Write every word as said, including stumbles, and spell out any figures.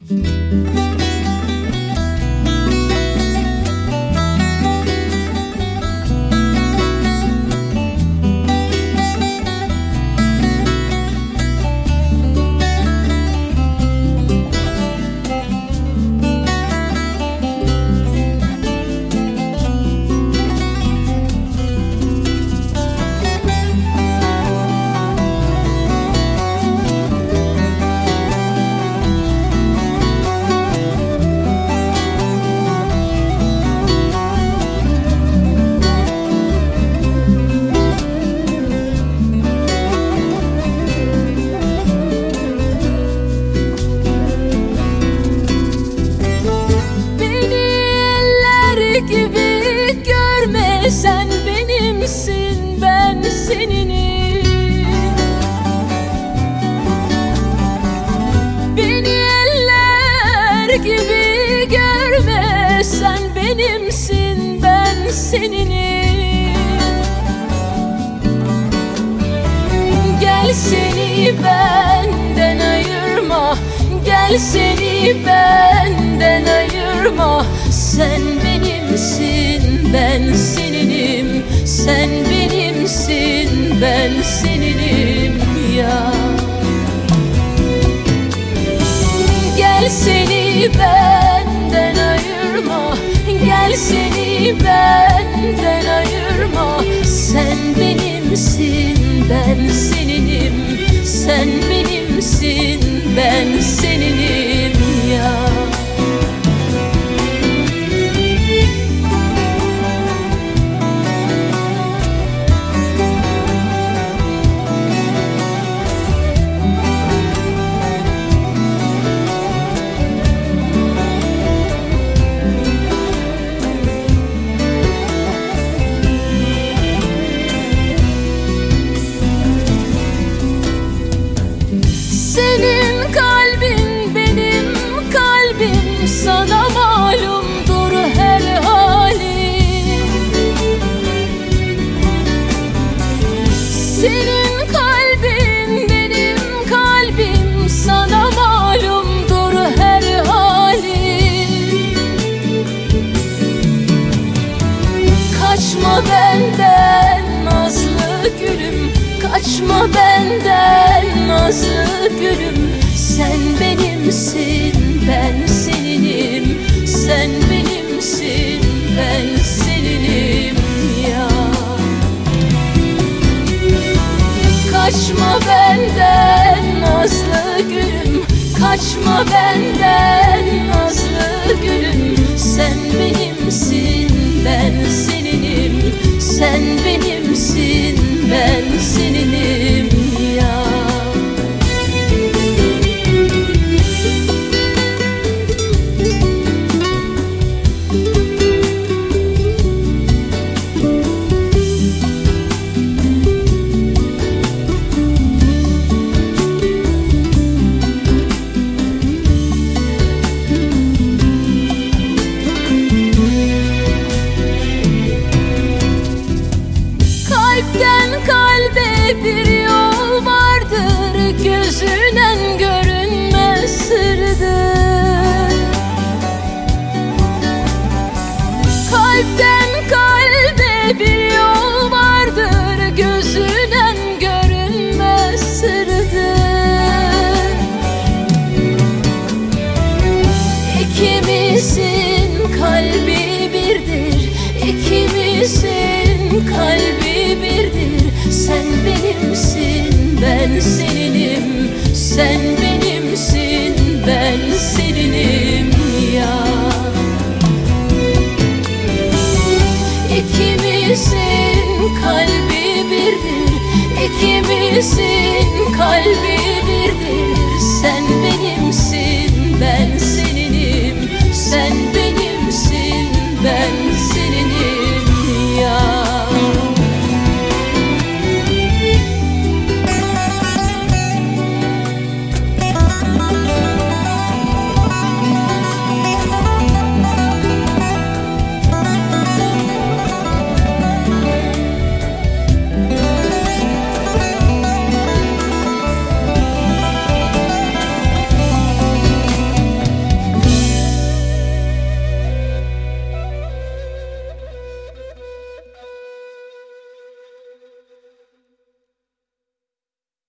gibi görme, sen benimsin, ben seninim. Beni eller gibi görme, sen benimsin, ben seninim. Gel seni benden ayırma, gel seni benden ayırma. Sen benimsin, ben seninim. Sen benimsin, ben seninim ya. Gel seni benden ayırma, gel seni benden ayırma. Sen benimsin, ben seninim. Sen benimsin, ben seninim ya. Senin kalbin benim kalbim, sana malumdur her halim. Senin kalbin benim kalbim, sana malumdur her halim. Kaçma benden nazlı gülüm, kaçma benden nazlı gülüm. Sen benimsin, ben seninim. Sen benimsin, ben seninim ya. Kaçma benden nazlı gülüm, kaçma benden nazlı gülüm. Sen benimsin, ben seninim. Sen benimsin, ben seninim ya. Kalpten kalbe bir yol vardır, gözünen görünmez sırdır. Kalpten kalbe bir yol vardır, gözünen görünmez sırdır. İkimizin kalbi birdir, ikimizin kalbi birdir. Sen benimsin, ben seninim. Sen benimsin, ben seninim.